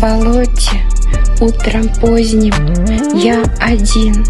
болоте утром поздним я один.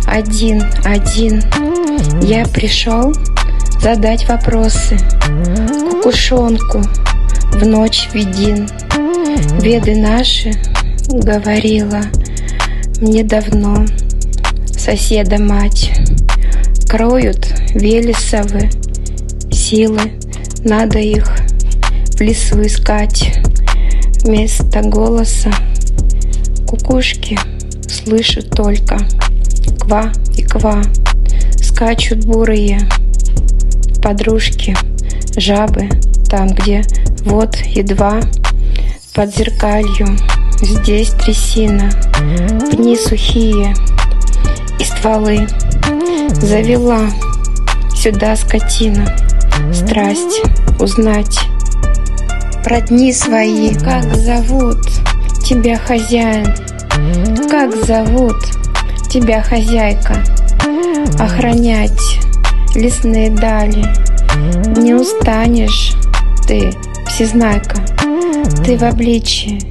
Я пришел задать вопросы кукушонку в ночь видин. Веды наши, говорила мне давно соседа мать, кроют велесовы силы, надо их в лесу искать. Вместо голоса кукушки слышу только ква и ква. Скачут бурые подружки, жабы, там, где вот едва под зеркалью. Здесь трясина, пни сухие и стволы. Завела сюда скотина страсть узнать про дни свои. Как зовут тебя хозяин? Как зовут тебя хозяйка? Охранять лесные дали не устанешь ты, всезнайка. Ты в обличье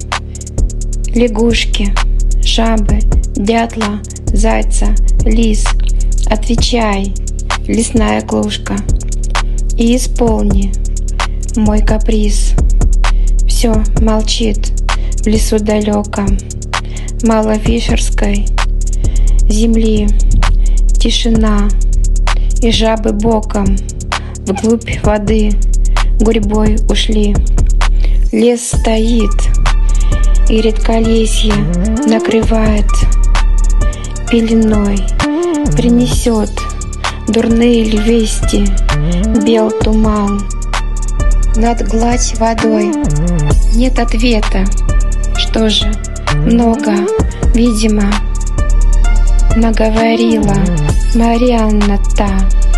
лягушки, жабы, дятла, зайца, лис. Отвечай, лесная клушка, и исполни мой каприз. Все молчит в лесу далеком Маловишерской земли. Тишина, и жабы боком вглубь воды гурьбой ушли. Лес стоит, и редколесье накрывает пеленой, принесет дурные ли вести бел туман над гладь водой. Нет ответа, что же много, видимо, наговорила Марианна та.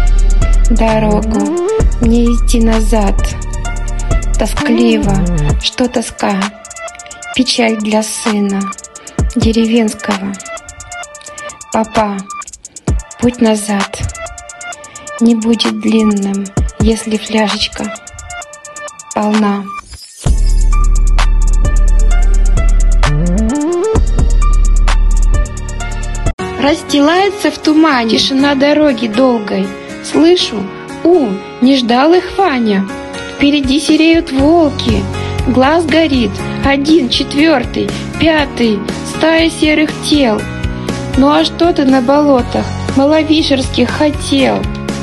Дорогу мне идти назад, тоскливо, что тоска, печаль для сына деревенского. Папа, путь назад не будет длинным, если фляжечка полна. Расстилается в тумане тишина дороги долгой. Слышу, не ждал их Ваня. Впереди сереют волки, глаз горит, 1, 4, 5, стая серых тел. Ну а что ты на болотах маловишерских хотел?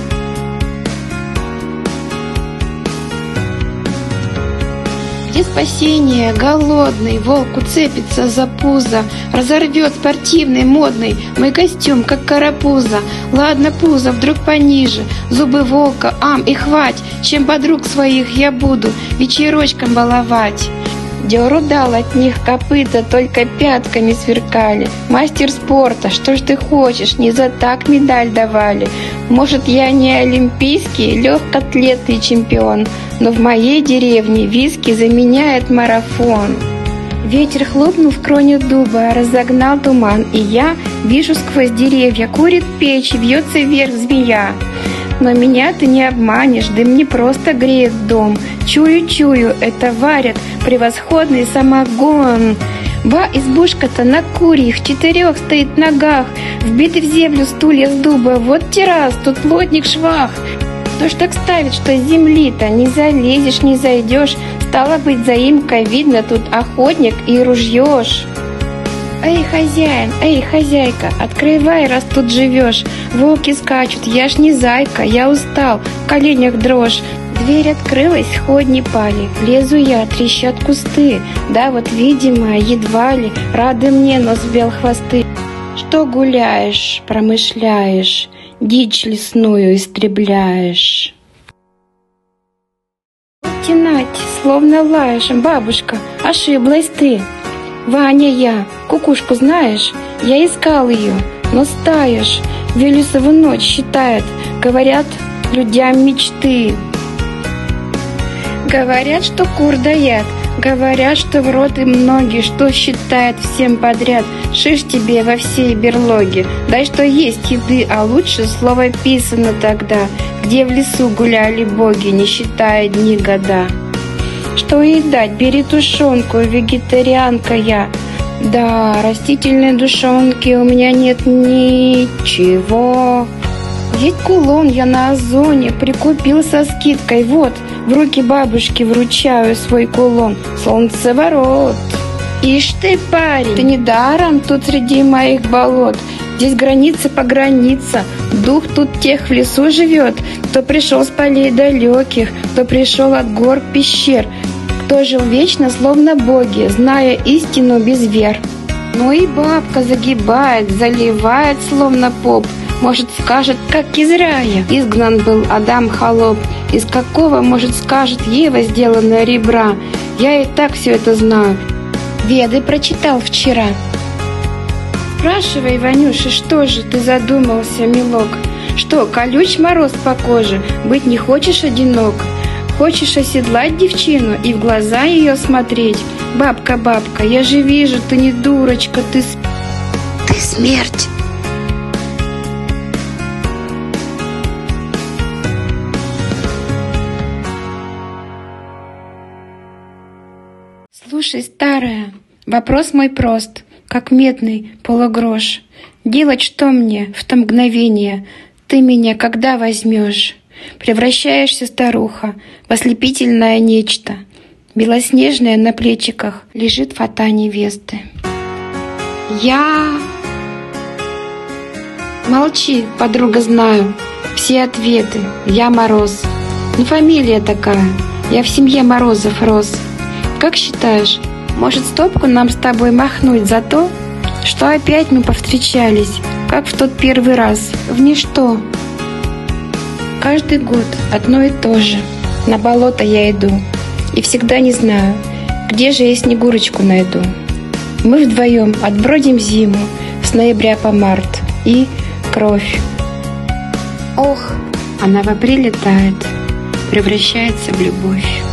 Где спасение? Голодный волк уцепится за пузо, разорвет спортивный, модный мой костюм, как карапуза. Ладно, пузо вдруг пониже, зубы волка, и хвать, чем подруг своих я буду вечерочком баловать. Дёру дал от них копыта, только пятками сверкали. Мастер спорта, что ж ты хочешь, не за так медаль давали. Может, я не олимпийский легкоатлетный чемпион, но в моей деревне виски заменяет марафон. Ветер хлопнул в кроне дуба, разогнал туман, и я вижу сквозь деревья, курит печь, вьется вверх змея. Но меня ты не обманешь, дым не просто греет дом. Чую, это варят превосходный самогон. Избушка-то на курьих 4 стоит ногах, вбитый в землю стулья с дуба. Вот террас, тут плотник швах. Кто ж так ставит, что с земли-то не залезешь, не зайдешь? Стало быть, заимка видно, тут охотник и ружьешь. Эй, хозяин, эй, хозяйка, открывай, раз тут живешь. Волки скачут, я ж не зайка, я устал, в коленях дрожь. Дверь открылась, сходни пали, лезу я, трещат кусты. Да вот, видимо, едва ли, рады мне, но сбел хвосты. Что гуляешь, промышляешь, дичь лесную истребляешь? Тянать, словно лаешь, бабушка, ошиблась ты. Ваня я, кукушку знаешь? Я искал ее, но стаешь Велесову ночь считает, говорят, людям мечты. Говорят, что кур даят, говорят, что в рот им ноги, что считает всем подряд. Шиш тебе во всей берлоге, дай что есть еды, а лучше слово писано тогда, где в лесу гуляли боги, не считая дни года. Что ей дать? Бери тушенку, вегетарианка я. Да, растительной душонки у меня нет ничего. Ведь кулон я на Озоне прикупил со скидкой. Вот, в руки бабушки вручаю свой кулон. Солнцеворот. Ишь ты, парень, ты недаром тут среди моих болот. Здесь граница по границе. Дух тут тех в лесу живет, кто пришел с полей далеких, кто пришел от гор пещер, кто жил вечно, словно боги, зная истину без вер. Ну и бабка загибает, заливает, словно поп. Может, скажет, как из рая изгнан был Адам холоп. Из какого, может, скажет, Ева сделанная ребра. Я и так все это знаю. Веды прочитал вчера. Спрашивай, Ванюша, что же ты задумался, милок? Что, колюч мороз по коже, быть не хочешь одинок? Хочешь оседлать девчину и в глаза ее смотреть? Бабка, бабка, я же вижу, ты не дурочка, ты смерть. Слушай, старая, вопрос мой прост, как медный полугрош. Делать что мне в то мгновение? Ты меня когда возьмешь? Превращаешься, старуха, в ослепительное нечто. Белоснежное на плечиках лежит фата невесты. Я... Молчи, подруга, знаю все ответы. Я Мороз. Ну, фамилия такая. Я в семье Морозов рос. Как считаешь, может, стопку нам с тобой махнуть за то, что опять мы повстречались, как в тот первый раз, в ничто? Каждый год одно и то же. На болото я иду и всегда не знаю, где же я Снегурочку найду. Мы вдвоем отбродим зиму с ноября по март и кровь. Ох, она в апреле тает, превращается в любовь.